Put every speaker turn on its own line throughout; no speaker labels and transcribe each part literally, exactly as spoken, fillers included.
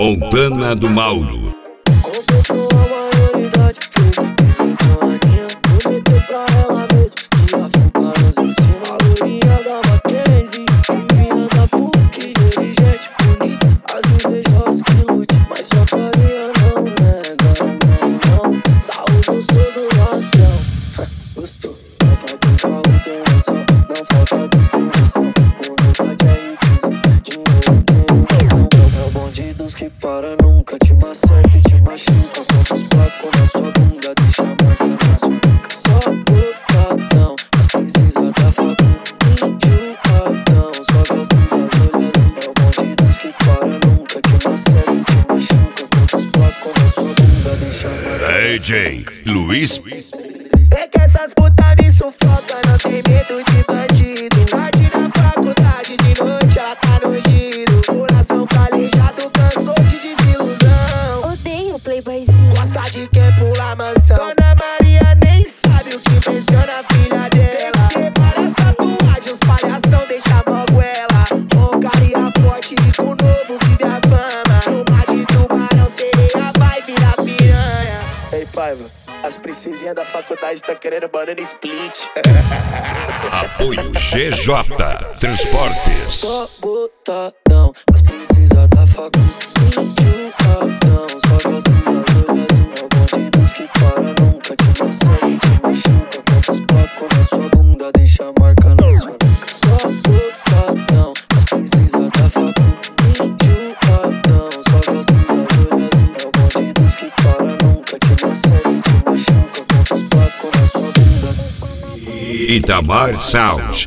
Montana do Mauro.
Completou a maioridade, fez um piso com a Aninha. Prometeu pra ela mesmo que ia focar nos ensinos. A lourinha da Mackenzie, divina da P U C, inteligente, bonita, as invejosas que lute, mas sua carinha não nega, não, não. Saúde gostou do ladrão, gostou. Nota do carro tem noção, não falta disposição. Humildade é requisito, dinheiro tem um montão. É o bonde dos que para, nunca te maceta e te machuca. Quantos placos na sua bunda, deixa a marca na sua nuca. Só botadão, mas precisa da faculdade. Enjoadão, só gosto das olhas. É o bonde dos que para, nunca te maceta e te machuca. Quantos placos na sua bunda, deixa a marca
D J Luiz.
É que essas putas me sufocam, não tem medo de bandido. Invade na faculdade, de noite ela tá no giro. Coração calejado, cansou de desilusão.
Odeio playboyzinho.
Gosta de quem pula mansão. Dona Maria nem sabe o que menciona a filha dela. Tem várias tatuagens, os palhação deixa moguela. Roncaria forte e com novo vive a fama. No mar de tubarão, sereia vai virar piranha. Ei, Paiva, as princesinhas da faculdade tá querendo banana split.
Apoio G J Transportes.
Só botadão, as princesas da faculdade. Enjoadão, só gosto das olhas. É o bonde dos que para, nunca te maceta e te machuca. Quantos placos na sua bunda, deixa a marca na sua nuca. Só botadão, as princesas da faculdade. Enjoadão, só gosto das olhas. É o bonde dos que para, nunca te maceta e te machuca. Quantos placos na sua bunda.
Itamar Sound.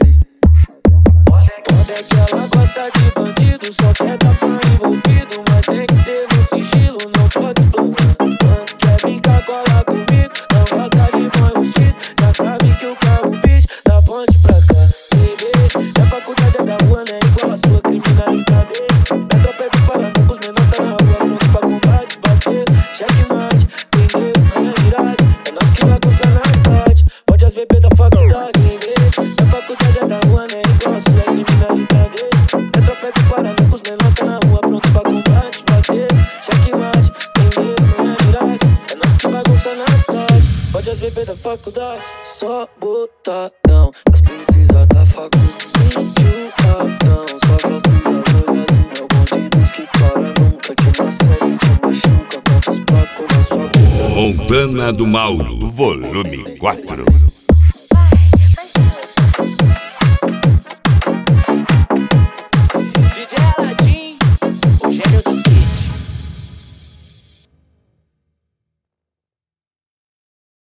Foda é que ela gosta de bandido, só quer tá pra envolvido. Mas tem que ser no sigilo, não pode explanar. Mano, quer brincar, cola comigo, não gosta de banho vestido. Já sabe que o carro bicho, da ponte pra cá. Bebê, a faculdade é da rua, né? Igual a sua criminalidade. Na tropa é do Paraná, os menores tá na rua, pronto pra combate, bater, checkmate. Tem medo, não é miragem, é nós que vai coçar na cidade. Pode as bebês da faculdade, a faculdade é da rua, né? Igual a sua criminalidade. É tropa é do Paraná, os menores tá na rua, pronto pra combate, bater, checkmate. Tem medo, não é miragem, é nós que bagunça na cidade. Pode as bebês da faculdade, só botadão, as princesas da faculdade. Enjoadão, só gosto das olhas. É o bonde dos que para, nunca te maceta e te machuca. Quantos placos na sua bunda.
Montana do Mauro, volume quatro.